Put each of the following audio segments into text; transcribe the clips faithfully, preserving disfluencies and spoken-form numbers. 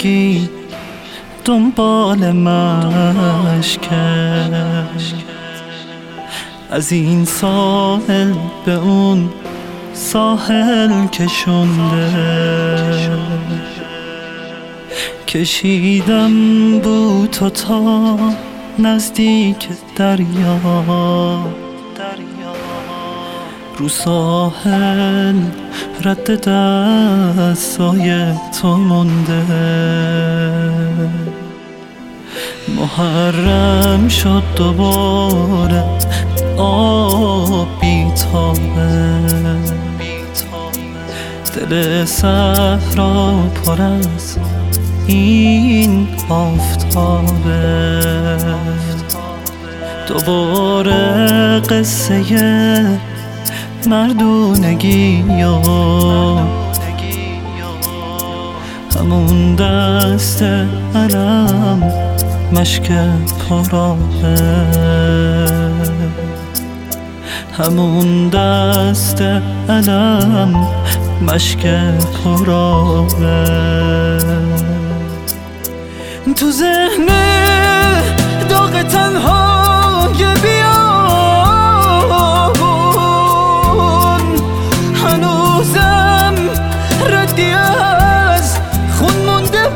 تشنگی دنبال مشکش، از این ساحل به اون ساحل کشونده، کشیدم بو تو تا نزدیک دریا، رو ساحل رد دستای تو مونده. محرم شد دوباره آب بیتابه، دل صحرا پر از این آفتابه. دوباره قصه مردونگی و همون دست علم مشک پرابه، همون دست علم مشک پرابه. تو ذهن داغ تنهای بیابون هنوزم ردی از خون مونده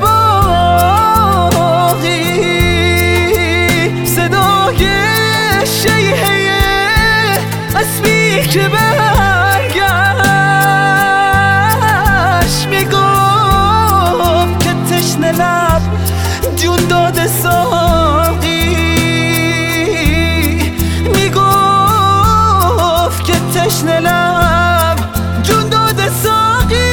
باقی، صدای شیهه اسبی که برگشت میگفت که تشنه لب جون داده ساقی، میگفت که تشنه لب جون داده ساقی.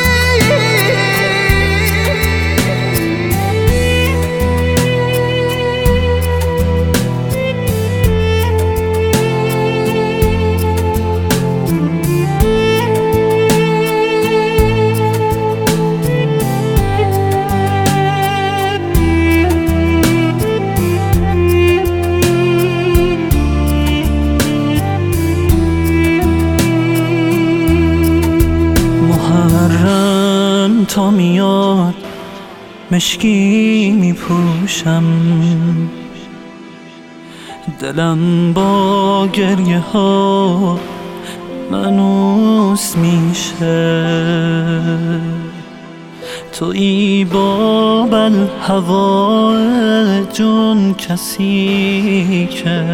تا میاد مشکی میپوشم، دلم با گریه ها منوس میشه. تویی با الهوا جون کسی که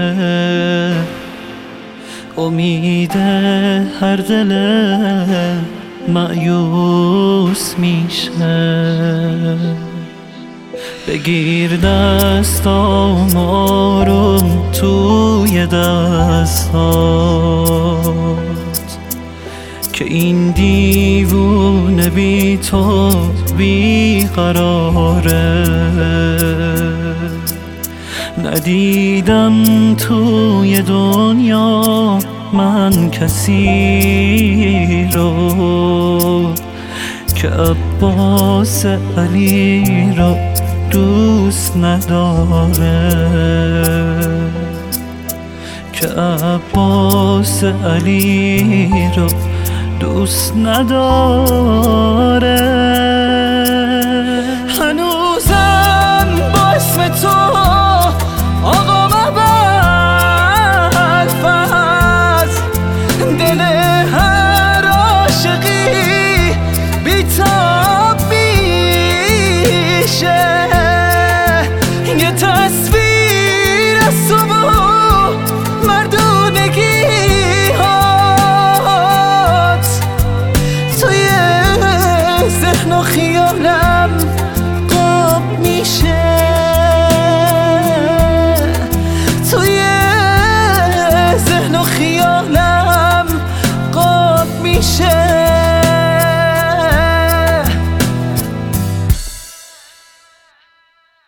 امید هر دل مایوس میشه. بگیر دستام آروم توی دستات که این دیوونه بی تو بی قراره. ندیدم توی دنیا من کسی رو که عباس علی رو دوست نداره، که عباس علی رو دوست نداره. هنوزم با اسم تو آقا مبلفز، دل هر عاشقی بیتاب میشه. یه تصویر از تو و مردونگی هات توی ذهن و خیالم قاب میشه، توی ذهن و خیالم قاب میشه.